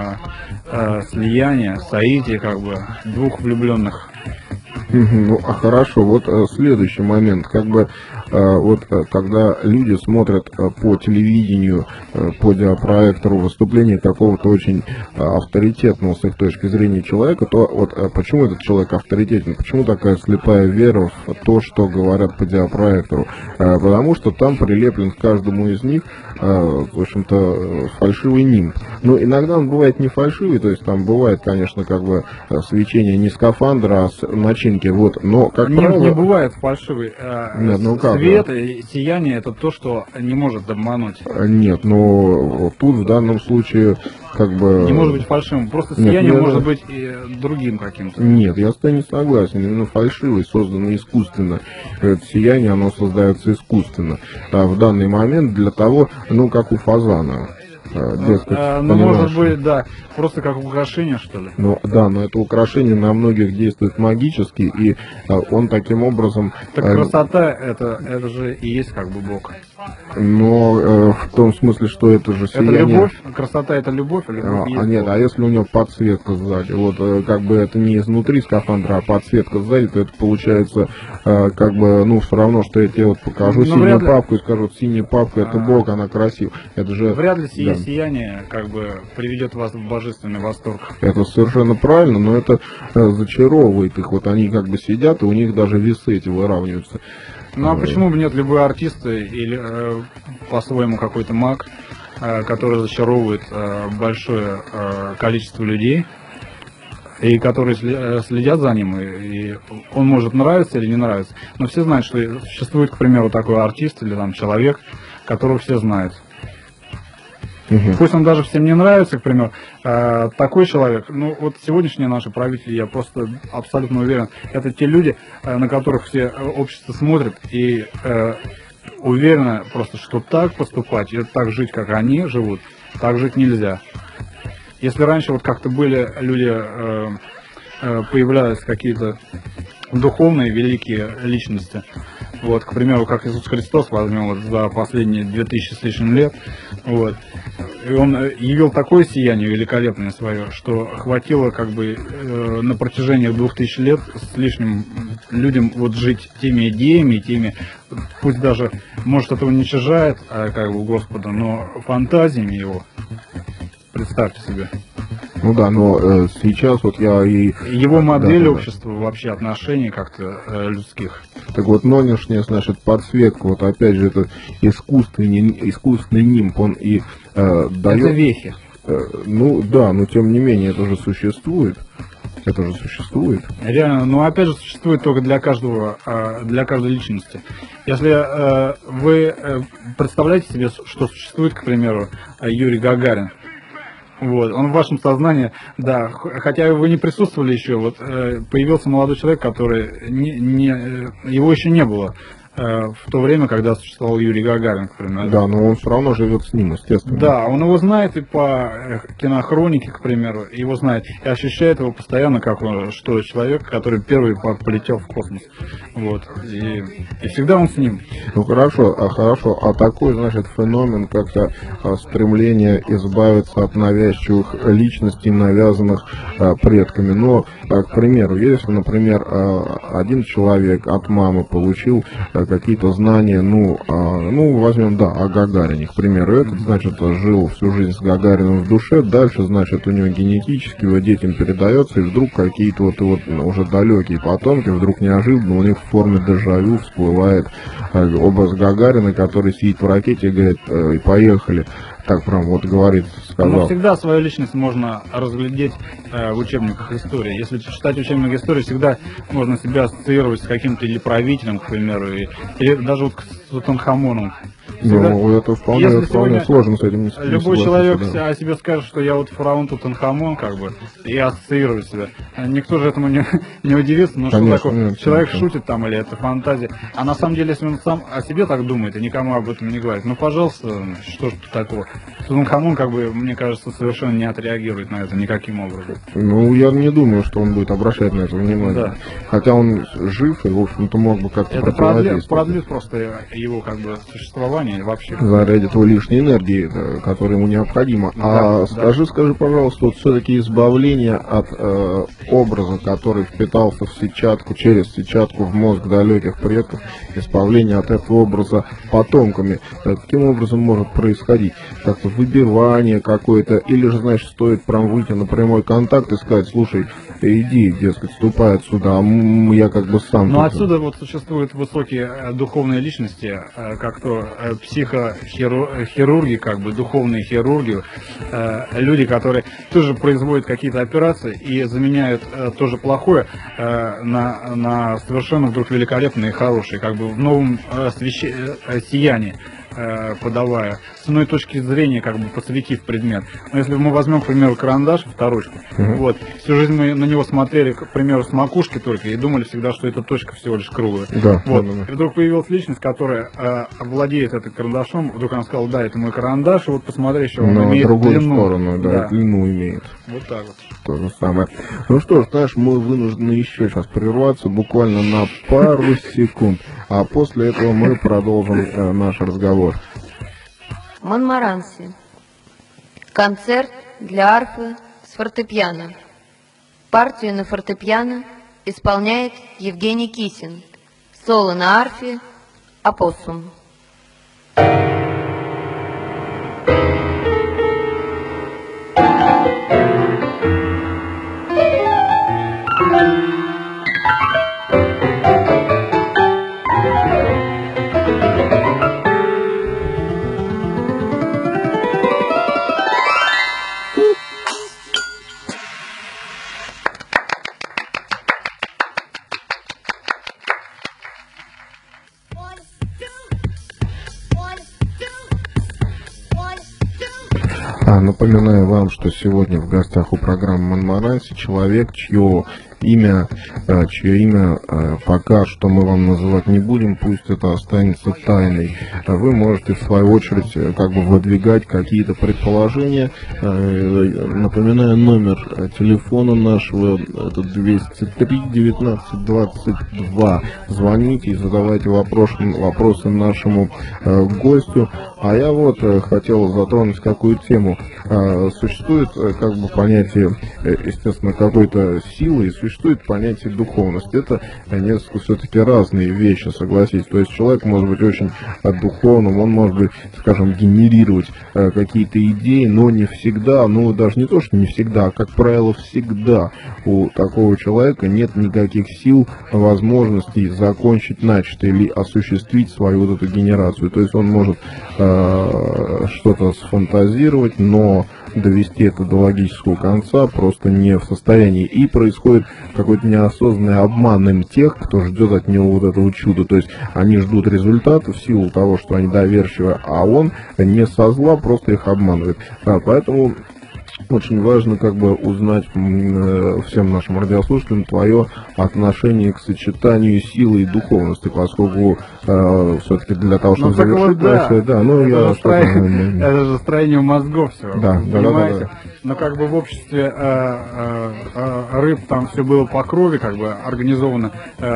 слияния, соития как бы двух влюбленных. Ну, хорошо, вот следующий момент, как бы вот когда люди смотрят по телевидению, по диапроектору выступление какого-то очень авторитетного с их точки зрения человека, то вот почему этот человек авторитетен, почему такая слепая вера в то, что говорят по диапроектору? Потому что там прилеплен к каждому из них, в общем-то, фальшивый нимб. Но иногда он бывает не фальшивый, то есть там бывает, конечно, как бы свечение не скафандра, а с начинки, вот, но как правило... Не бывает фальшивый. Нет, ну как? Свет и сияние — это то, что не может обмануть. Нет, но тут в данном случае как бы... Не может быть фальшивым, просто сияние может быть и другим каким-то. Нет, я с тобой не согласен, именно фальшивый, созданный искусственно. Это сияние, оно создается искусственно. А в данный момент для того, ну как у фазана. Ну, может быть, да, просто как украшение, что ли. Ну, да, но это украшение на многих действует магически, и он таким образом... Так красота, это же и есть как бы Бог. Но в том смысле, что это же сияние... Это любовь? Красота — это любовь? Или нет, а если у него подсветка сзади? Вот как бы это не изнутри скафандра, а подсветка сзади, то это получается как бы, ну, все равно, что я тебе вот покажу синюю папку и скажу, синяя папка — это Бог, она красива. Это же... Вряд ли сияние как бы приведет вас в божественный восторг. Это совершенно правильно, но это зачаровывает их. Вот они как бы сидят, и у них даже весы эти выравниваются. Ну а почему бы нет, любой артист или по-своему какой-то маг, который зачаровывает большое количество людей, и которые следят за ним, и он может нравиться или не нравиться. Но все знают, что существует, к примеру, такой артист или там человек, которого все знают. Пусть он даже всем не нравится, к примеру, такой человек, ну вот сегодняшние наши правители, я просто абсолютно уверен, это те люди, на которых все общество смотрит и уверено просто, что так поступать и так жить, как они живут, так жить нельзя. Если раньше вот как-то были люди, появлялись какие-то духовные великие личности, вот, к примеру, как Иисус Христос, возьмем вот за последние 2000 с лишним лет, вот, и он явил такое сияние великолепное свое, что хватило как бы на протяжении 2000 лет с лишним людям вот жить теми идеями, теми, пусть даже, может, это уничижает как бы Господа, но фантазиями его, представьте себе. Ну да, но сейчас вот я и... Его модель общества, вообще отношений как-то людских. Так вот, нынешняя, значит, подсветка, вот опять же, это искусственный нимб, он и дает... Это вехи. Ну да, но тем не менее, это же существует. Это же существует. Реально, но опять же существует только для каждой личности. Если вы представляете себе, что существует, к примеру, Юрий Гагарин, вот, он в вашем сознании, да, хотя вы не присутствовали еще, вот появился молодой человек, который его еще не было в то время, когда существовал Юрий Гагарин, к примеру. Да, но он все равно живет с ним, естественно. Да, он его знает и по кинохронике, к примеру, его знает, и ощущает его постоянно, как он, что человек, который первый полетел в космос. Вот. И всегда он с ним. Ну хорошо, а такой, значит, феномен, как-то стремление избавиться от навязчивых личностей, навязанных предками. Но, к примеру, если, например, один человек от мамы получил какие-то знания, возьмем, о Гагарине, к примеру, этот, значит, жил всю жизнь с Гагарином в душе, дальше, значит, у него генетически его детям передается, и вдруг какие-то уже далекие потомки, вдруг неожиданно у них в форме дежавю всплывает образ Гагарина, который сидит в ракете и говорит, поехали. Так прям говорит, сказал. Но всегда свою личность можно разглядеть в учебниках истории. Если читать учебник истории, всегда можно себя ассоциировать с каким-то или правителем, к примеру, или даже с Тутанхамоном. Это вполне сложно с этим не согласиться. Любой человек о себе скажет, что я фараон Тутанхамон, и ассоциирует себя. Никто же этому не удивится, но конечно, что такое? Человек шутит там, или это фантазия. А на самом деле, если он сам о себе так думает и никому об этом не говорит, пожалуйста, что ж такого. Тутанхамон, мне кажется, совершенно не отреагирует на это никаким образом. Я не думаю, что он будет обращать на это внимание. Да. Хотя он жив и, в общем-то, мог бы как-то противодействовать. Это продлит просто его существование вообще. Зарядит его лишней энергии, которая ему необходима. Скажи, пожалуйста, все-таки избавление от образа, который впитался в сетчатку, через сетчатку в мозг далеких предков, избавление от этого образа потомками, каким образом может происходить? Как-то выбивание какое-то, или же, значит, стоит прям выйти на прямой контакт и сказать, слушай, иди, дескать, ступай отсюда, а я сам... Отсюда существуют высокие духовные личности, как то психохирурги, духовные хирурги, люди, которые тоже производят какие-то операции и заменяют тоже плохое на совершенно вдруг великолепное и хорошее, в новом сиянии подавая, с иной точки зрения, посветив предмет. Но если мы возьмем, к примеру, карандаш, авторучку, всю жизнь мы на него смотрели, к примеру, с макушки только, и думали всегда, что эта точка всего лишь круглая. Да. И вдруг появилась личность, которая владеет этим карандашом, вдруг она сказала, да, это мой карандаш, и посмотри, еще он имеет другую длину. Сторону, длину имеет. Вот так вот. То же самое. Ну что ж, знаешь, мы вынуждены еще сейчас прерваться буквально на пару секунд, а после этого мы продолжим наш разговор. Монмаранси. Концерт для арфы с фортепиано. Партию на фортепиано исполняет Евгений Кисин. Соло на арфе «Опоссум». Напоминаю вам, что сегодня в гостях у программы «Монмаранси» человек, чье имя пока что мы вам называть не будем, пусть это останется тайной. Вы можете в свою очередь выдвигать какие-то предположения. Напоминаю, номер телефона нашего, это 203 19 22. Звоните и задавайте вопросы нашему гостю. А я хотел затронуть какую тему. Существует понятие, естественно, какой-то силы, и существует понятие духовности. Это несколько все-таки разные вещи, согласитесь. То есть человек может быть очень духовным, он может быть, генерировать какие-то идеи, но не всегда, даже не то, что не всегда, а, как правило, всегда у такого человека нет никаких сил, возможностей закончить начатое или осуществить свою эту генерацию. То есть он может что-то сфантазировать, но довести это до логического конца просто не в состоянии. И происходит какой-то неосознанный обман им тех, кто ждет от него этого чуда. То есть они ждут результата в силу того, что они доверчивы, а он не со зла просто их обманывает. Поэтому очень важно как бы узнать всем нашим радиослушателям твое отношение к сочетанию силы и духовности, поскольку все-таки для того, чтобы завершить дальше, это же строение мозгов все, понимаете? Да. Но как бы в обществе рыб там все было по крови, как бы организовано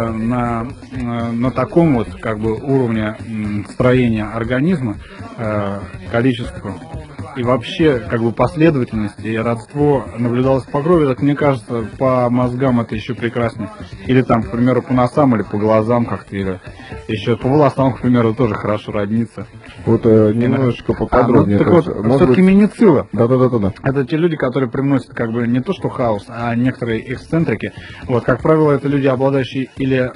на таком вот как бы уровне строения организма, количества и вообще как бы последовательности и родство наблюдалось по крови, так мне кажется, по мозгам это еще прекраснее. Или там, к примеру, по носам или по глазам как-то, или еще по волосам, к примеру, тоже хорошо роднится. Вот немножечко поподробнее. Так вот, все-таки меницилла. Да. Это те люди, которые привносят как бы не то что хаос, а некоторые эксцентрики. Вот, как правило, это люди, обладающие или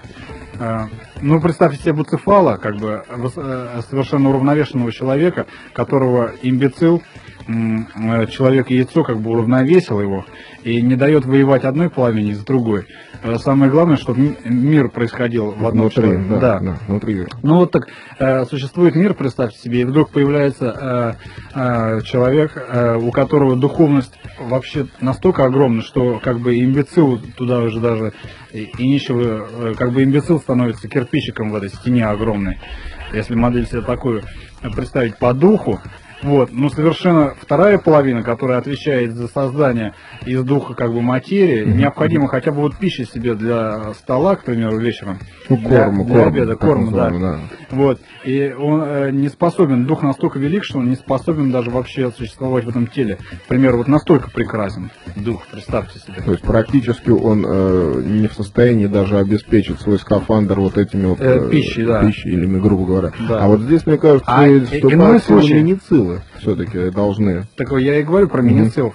ну, представьте себе Буцефала, как бы совершенно уравновешенного человека, которого имбецил, человек-яйцо как бы уравновесил его и не дает воевать одной половине с другой. Самое главное, чтобы мир происходил в одном внутри, да. Внутри. Ну вот так, существует мир, представьте себе, и вдруг появляется человек, у которого духовность вообще настолько огромна, что как бы имбецил туда уже даже и нечего, как бы имбецил становится кирпичиком в этой стене огромной, если модель себе такую представить по духу. Вот, но совершенно вторая половина, которая отвечает за создание из духа как бы материи, необходимо хотя бы вот пищи себе для стола, к примеру, вечером. Для обеда, корм, да. Вот, и он не способен, дух настолько велик, что он не способен даже вообще существовать в этом теле. К примеру, вот настолько прекрасен дух, представьте себе. То есть практически он не в состоянии даже обеспечить свой скафандр вот этими вот пищей, или, грубо говоря. Да. А вот здесь, мне кажется, иной случай менициллы все-таки должны. Так я и говорю про менициллов.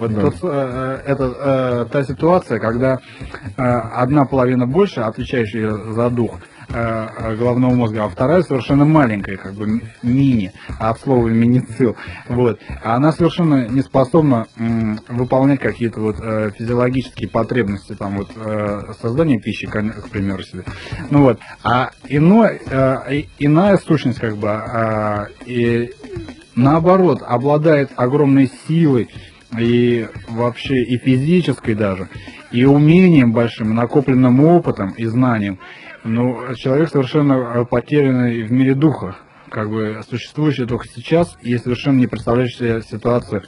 Это та ситуация, когда одна половина больше, отвечающая за дух головного мозга, а вторая совершенно маленькая, как бы мини, от слова меницилл. Вот. А она совершенно не способна выполнять какие-то вот физиологические потребности, там вот создание пищи, к примеру, себе. Ну вот. А иная сущность, как бы, и наоборот, обладает огромной силой и вообще и физической даже, и умением большим, накопленным опытом и знанием. Но человек совершенно потерянный в мире духа, как бы существующий только сейчас, и совершенно не представляющий себе ситуацию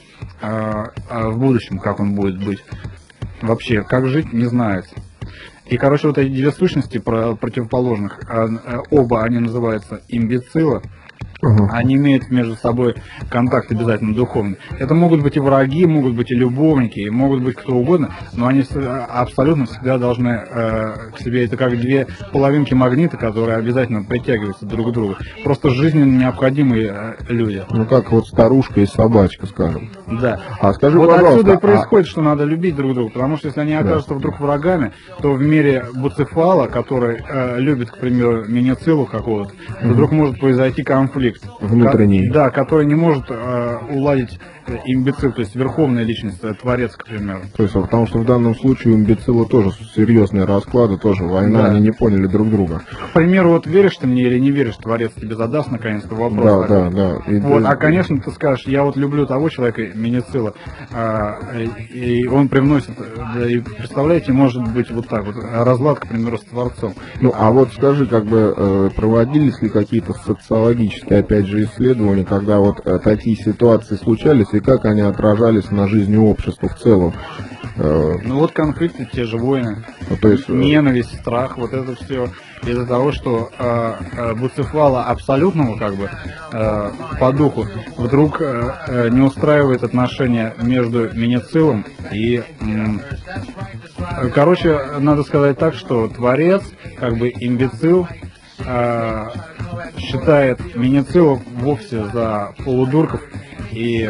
в будущем, как он будет быть. Вообще, как жить, не знает. И, короче, вот эти две сущности противоположных, оба они называются имбецилла. Они имеют между собой контакт обязательно духовный. Это могут быть и враги, могут быть и любовники, и могут быть кто угодно, но они абсолютно всегда должны к себе, это как две половинки магнита, которые обязательно притягиваются друг к другу. Просто жизненно необходимые люди. Ну как вот старушка и собачка, скажем. Да. А скажи, вот пожалуйста, отсюда и происходит, что надо любить друг друга, потому что если они окажутся вдруг врагами, то в мире Буцефала, который любит, к примеру, менициллу какого-то, вдруг может произойти конфликт. Внутренний. Да, который не может уладить имбецил, то есть верховная личность, творец, к примеру. То есть, потому что в данном случае у имбецилла тоже серьезные расклады, тоже война, да. Они не поняли друг друга. К примеру, вот веришь ты мне или не веришь, творец тебе задаст наконец-то вопрос. Да. Вот, конечно, ты скажешь, я вот люблю того человека, меницилла, и он привносит, и представляете, может быть вот так вот, разлад, к примеру, с творцом. Ну, а вот скажи, как бы проводились ли какие-то социологические, опять же, исследования, когда вот такие ситуации случались, и как они отражались на жизни общества в целом? Ну вот конфликты, те же войны, то есть, ненависть, страх, вот это все из-за того, что Буцефала абсолютного как бы по духу вдруг не устраивает отношения между менициллом и... Короче, надо сказать так, что творец, как бы имбецил, считает менициллов вовсе за полудурков и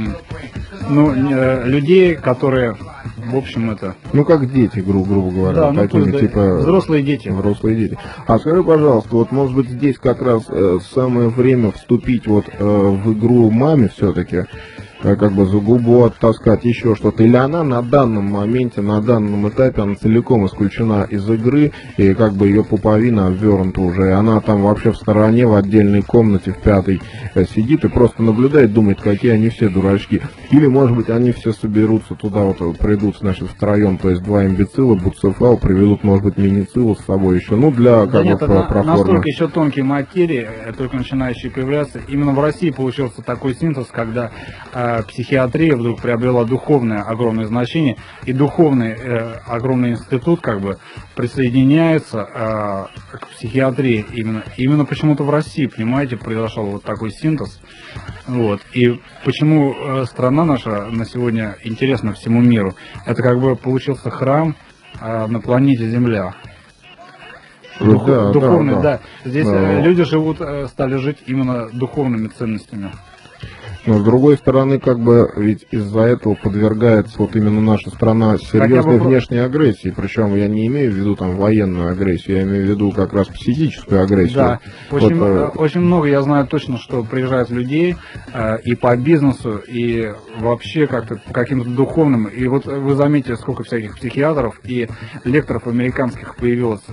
людей, которые, в общем, это... Ну, как дети, грубо говоря. Да, такими, типа... Взрослые дети. Взрослые дети. А скажи, пожалуйста, вот, может быть, здесь как раз самое время вступить вот в игру маме все-таки. как бы за губу оттаскать, еще что-то, или она на данном моменте, на данном этапе, она целиком исключена из игры, и как бы ее пуповина обвернута уже, и она там вообще в стороне, в отдельной комнате, в пятой сидит и просто наблюдает, думает, какие они все дурачки. Или, может быть, они все соберутся туда, вот придут, значит, втроем, то есть два имбецила, Буцефал, приведут, может быть, Миницилу с собой еще, ну, для, как бы, проформы. Настолько еще тонкие материи, только начинающие появляться. Именно в России получился такой синтез, когда психиатрия вдруг приобрела духовное огромное значение, и духовный огромный институт, как бы, присоединяется к психиатрии именно почему-то в России, понимаете, произошел вот такой синтез. Вот. И почему страна наша на сегодня интересна всему миру? Это как бы получился храм на планете Земля. Духовный, да. Здесь люди живут, стали жить именно духовными ценностями. Но с другой стороны, как бы, ведь из-за этого подвергается вот именно наша страна серьезной внешней агрессии. Причем я не имею в виду там военную агрессию, я имею в виду как раз психическую агрессию. Да, очень много, я знаю точно, что приезжают людей и по бизнесу, и вообще как-то по каким-то духовным. И вот вы заметите, сколько всяких психиатров и лекторов американских появилось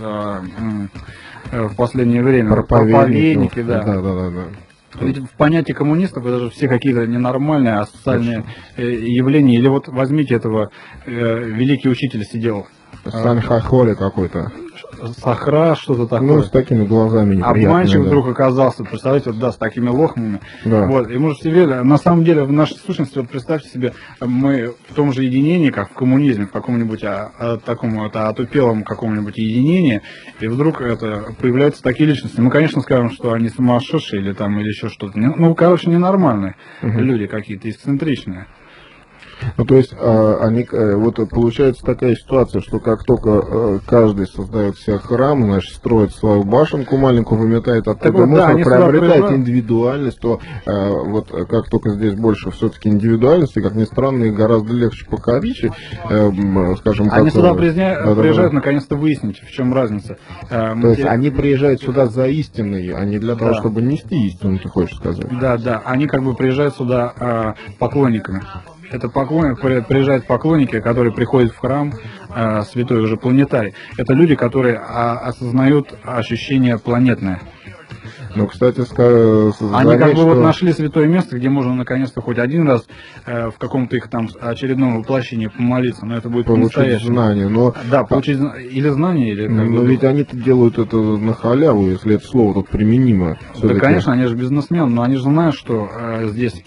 в последнее время. Проповедники, да. Да. Ведь в понятии коммунистов это же все какие-то ненормальные, асоциальные явления. Или вот возьмите этого, великий учитель сидел. Санхахоли какой-то. Сахра, что-то такое. Ну, с такими глазами неприятными. Обманщик вдруг оказался, представляете, вот, да, с такими лохмами. Да. Вот, и мы же себе, на самом деле, в нашей сущности, вот представьте себе, мы в том же единении, как в коммунизме, в каком-нибудь таком отупелом каком-нибудь единении, и вдруг это появляются такие личности. Мы, конечно, скажем, что они сумасшедшие или там, или еще что-то. Ну, короче, ненормальные люди какие-то, эксцентричные. Ну, то есть, они, вот получается такая ситуация, что как только каждый создает себе храм, значит, строит свою башенку маленькую, выметает оттуда мусор, приобретает индивидуальность, то вот как только здесь больше все-таки индивидуальности, как ни странно, их гораздо легче покорить, скажем так. Они сюда приезжают наконец-то выяснить, в чем разница. То есть, они приезжают сюда за истиной, а не для того, чтобы нести истину, ты хочешь сказать? Да, они как бы приезжают сюда поклонниками. Это приезжают поклонники, которые приходят в храм, святой уже планетарий. Это люди, которые осознают ощущение планетное. Ну, кстати, они как бы вот нашли святое место, где можно наконец-то хоть один раз в каком-то их там очередном воплощении помолиться, но это будет получить знания, но да, получить или знания, или но ведь они-то делают это на халяву, если это слово тут применимо. Да, конечно, они же бизнесмены, но они же знают, что здесь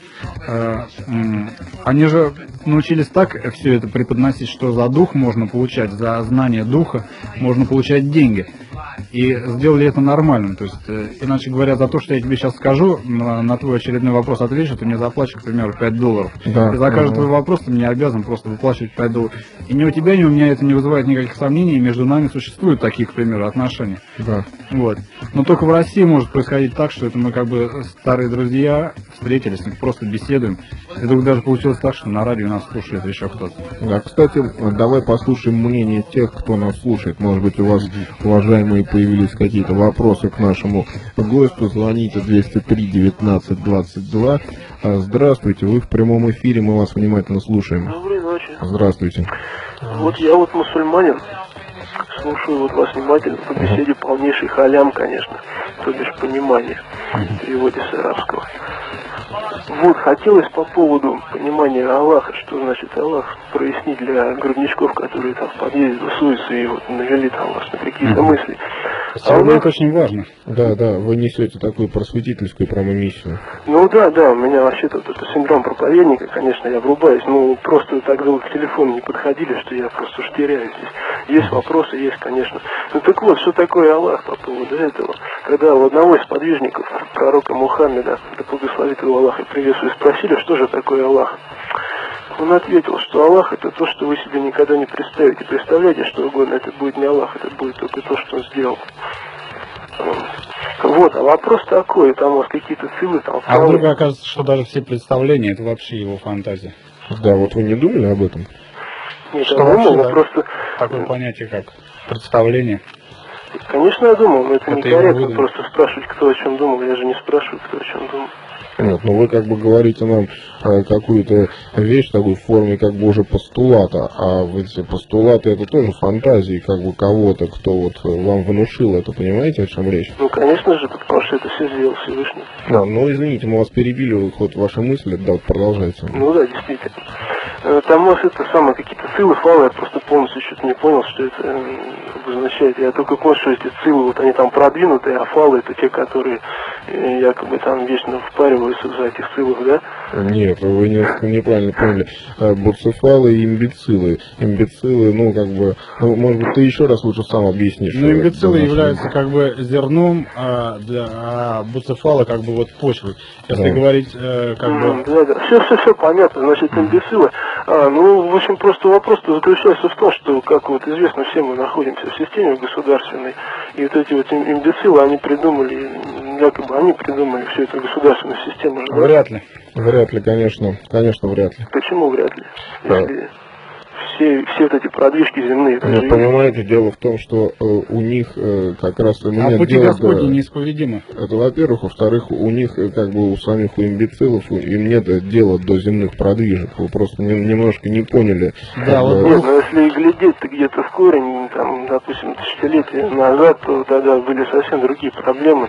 они же научились так все это преподносить, что за дух можно получать, за знание духа можно получать деньги. И сделали это нормально. То есть, иначе говоря, за то, что я тебе сейчас скажу, на твой очередной вопрос отвечу, ты мне заплатишь, к примеру, $5. Да. И за каждый твой вопрос ты мне обязан просто выплачивать $5. И ни у тебя, ни у меня это не вызывает никаких сомнений, и между нами существуют такие, к примеру, отношения. Да. Вот. Но только в России может происходить так, что это мы как бы старые друзья встретились, просто беседуем. И вдруг даже получилось так, что на радио нас слушает еще кто-то. Да, кстати, давай послушаем мнение тех, кто нас слушает. Может быть, у вас, уважаемые, появились какие-то вопросы к нашему гостю. Звоните 203-19-22. Здравствуйте, вы в прямом эфире, мы вас внимательно слушаем. Доброй ночи. Здравствуйте. Вот я вот мусульманин, слушаю вот вас внимательно, по беседе полнейший халям, конечно, то бишь понимание в переводе с арабского. Вот, хотелось по поводу понимания Аллаха, что значит Аллах, прояснить для грудничков, которые там в подъезде тусуются и вот навели там вас на какие-то мысли. Сегодня это очень важно. Да, вы несете такую просветительскую миссию. Ну да, у меня вообще-то вот это синдром проповедника, конечно, я врубаюсь, но просто так долго к телефону не подходили, что я просто уж теряюсь здесь. Есть вопросы, есть, конечно. Ну так вот, что такое Аллах по поводу этого? Когда у одного из подвижников, пророка Мухаммеда, да благословит его Аллах и приветствую, спросили, что же такое Аллах? Он ответил, что Аллах это то, что вы себе никогда не представите. Представляете, что угодно, это будет не Аллах, это будет только то, что он сделал. Вот, а вопрос такой, там у вас какие-то силы там... А вдруг окажется, что даже все представления, это вообще его фантазия. Да, вот вы не думали об этом? Нет, что я думал, просто... Такое понятие, как представление. Конечно, я думал, но это некорректно просто спрашивать, кто о чем думал. Я же не спрашиваю, кто о чем думал. Нет, ну вы как бы говорите нам какую-то вещь такой в форме как бы уже постулата, а эти постулаты это тоже фантазии как бы кого-то, кто вот вам внушил это, понимаете, о чем речь? Ну, конечно же, потому что это все сделал Всевышний. Ну извините, мы вас перебили, ход вашей мысли, да, вот продолжайте. Ну да, действительно. Там, может, это самое, какие-то ссылы, фалы, я просто полностью что-то не понял, что это обозначает. Я только понял, что эти ссылы, вот они там продвинутые, а фалы это те, которые якобы там вечно впариваются за этих ссылок, да? Нет, вы неправильно поняли. Буцефалы и имбецилы. Имбецилы, ну, как бы, ну, может быть, ты еще раз лучше сам объяснишь. Ну, имбецилы являются как бы зерном, а буцефалы как бы вот почвой. Если говорить как бы... Да. Все понятно, значит, имбецилы. Ну, в общем, просто вопрос-то заключается в том, что, как вот известно, все мы находимся в системе государственной, и вот эти вот имбецилы, они придумали, якобы они придумали всю эту государственную систему. Вряд ли, конечно, вряд ли. Почему вряд ли? Если все вот эти продвижки земные. Ну, понимаете, дело в том, что у них как раз... А пути Господни неисповедимы. Это, во-первых. Во-вторых, у них, как бы у самих у имбецилов, им нет дела до земных продвижек. Вы просто немножко не поняли. Да, вот, нет, но если глядеть-то где-то в корень, там, допустим, тысячелетия назад, то тогда были совсем другие проблемы.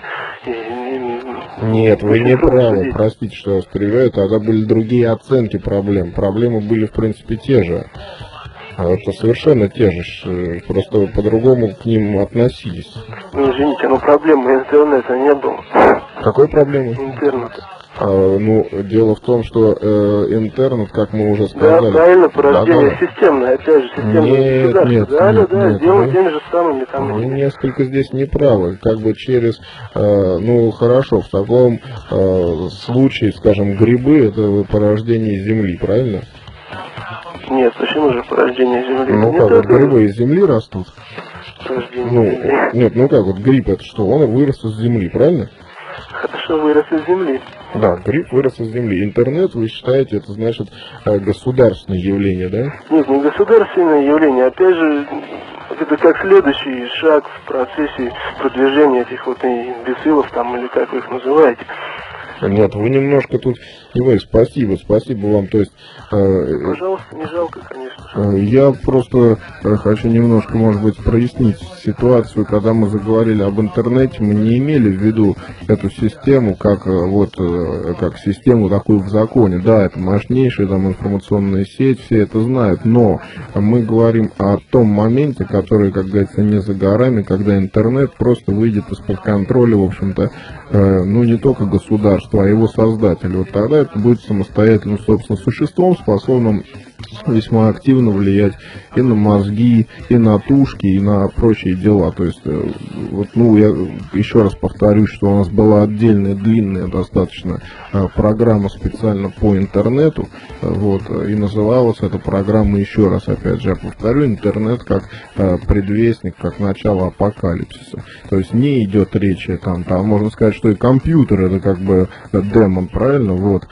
Нет, вы не правы, простите, что я вас перебиваю, тогда были другие оценки проблем. Проблемы были, в принципе, те же. Это совершенно те же, просто по-другому к ним относились. Ну, извините, но проблемы интернета не было. Какой проблемы? Интернета. Ну, дело в том, что интернет, как мы уже сказали... Да, правильно, порождение системное, опять же, системное государство. Нет, дело теми же самыми там... Вы несколько здесь неправы, как бы через... ну, хорошо, в таком случае, скажем, грибы — это порождение Земли, правильно? Нет, почему же порождение Земли? Ну, как, вот грибы из Земли растут? Порождение Земли. Нет, ну как, вот гриб — это что? Он вырос из Земли, правильно? Хорошо, вырос из Земли. Да, гриб вырос из Земли. Интернет, вы считаете, это значит государственное явление, да? Нет, не государственное явление. Опять же, это как следующий шаг в процессе продвижения этих вот имбецилов там, или как вы их называете. Нет, вы немножко тут... Иван, спасибо вам, то есть... Пожалуйста, не жалко, конечно. Я просто хочу немножко, может быть, прояснить ситуацию. Когда мы заговорили об интернете, мы не имели в виду эту систему как вот как систему такую в законе. Да, это мощнейшая там информационная сеть, все это знают, но мы говорим о том моменте, который, как говорится, не за горами, когда интернет просто выйдет из-под контроля, в общем-то, ну не только государства, а его создателя. Вот тогда это будет самостоятельным, собственно, существом, способным весьма активно влиять и на мозги, и на тушки, и на прочие дела. То есть, вот, ну, я еще раз повторюсь, что у нас была отдельная, длинная достаточно программа специально по интернету, вот, и называлась эта программа, еще раз, опять же, я повторю, интернет как предвестник, как начало апокалипсиса. То есть, не идет речи, там можно сказать, что и компьютер это как бы демон, правильно, вот.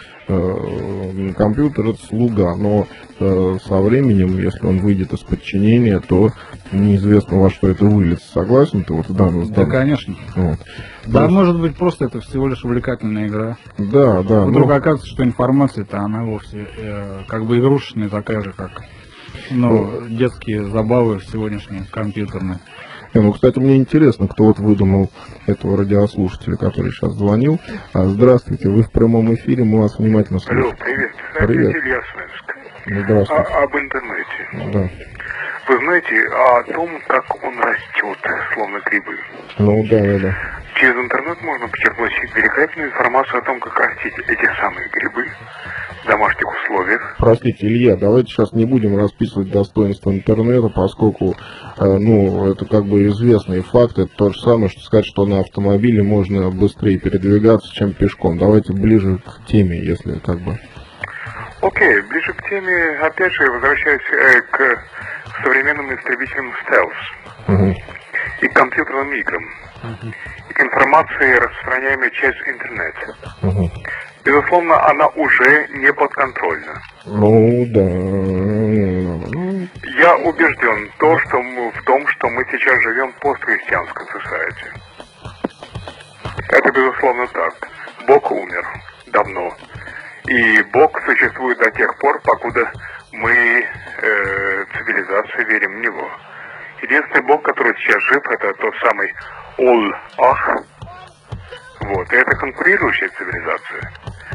Компьютер это слуга, но со временем, если он выйдет из подчинения, то неизвестно, во что это выльется. Согласен ты вот в данном случае? Да, конечно. Вот. Да, может быть, просто это всего лишь увлекательная игра. Да. Вдруг оказывается, что информация-то она вовсе как бы игрушечная, такая же, как детские забавы сегодняшние, компьютерные. Ну, кстати, мне интересно, кто вот выдумал этого радиослушателя, который сейчас звонил. Здравствуйте, вы в прямом эфире, мы вас внимательно слушаем. Алло, привет. Привет. Илья Смольск. Здравствуйте. Об интернете. Да. Вы знаете о том, как он растет, словно грибы? Ну, да. Через интернет можно почерпнуть великолепную информацию о том, как растить эти самые грибы в домашних условиях. Простите, Илья, давайте сейчас не будем расписывать достоинства интернета, поскольку, это как бы известный факт, это то же самое, что сказать, что на автомобиле можно быстрее передвигаться, чем пешком. Давайте ближе к теме, если как бы... Окей, ближе к теме, опять же, возвращаюсь к современным истребителям стелс и к компьютерным играм, и к информации, распространяемой через интернет. Безусловно, она уже не подконтрольна. Ну, да. Я убежден в том, что мы сейчас живем в постхристианском society. Это безусловно так. Бог умер. давно. И Бог существует до тех пор, покуда мы, цивилизация, верим в Него. Единственный Бог, который сейчас жив, это тот самый Ол-Ах. Вот, и это конкурирующая цивилизация.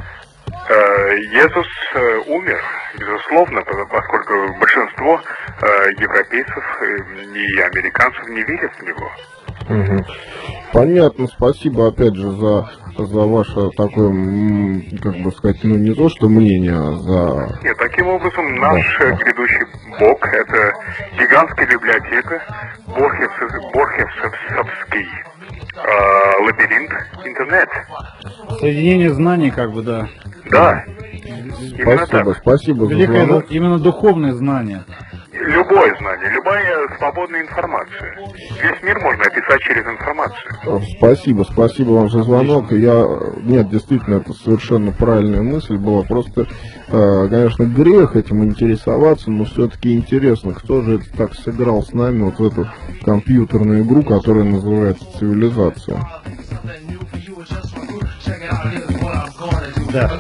Иисус умер, безусловно, поскольку большинство европейцев и американцев не верят в Него. Угу. Понятно, спасибо опять же за ваше такое, как бы сказать, ну не то что мнение, а за... Нет, таким образом наш грядущий Бог — это гигантская библиотека, Борхесовский лабиринт, интернет. Соединение знаний, как бы, да. Да. Спасибо за звонок. Именно духовное знание. Любое знание, любая свободная информация. Весь мир можно описать через информацию. Спасибо вам за звонок. Нет, действительно, это совершенно правильная мысль была. Просто, конечно, грех этим интересоваться, но все-таки интересно, кто же это так сыграл с нами вот в эту компьютерную игру, которая называется «Цивилизация». Да.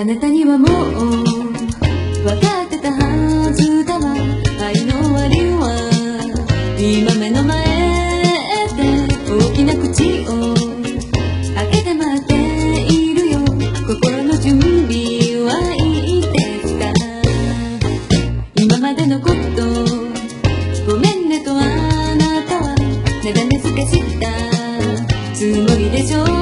なたにはもう分かってたはずだわ。愛の終わりは今目の前で大きな口を開けて待っているよ。心の準備はいいですか。今までのことごめんねとあなたはなだめすかしたつもりでしょう。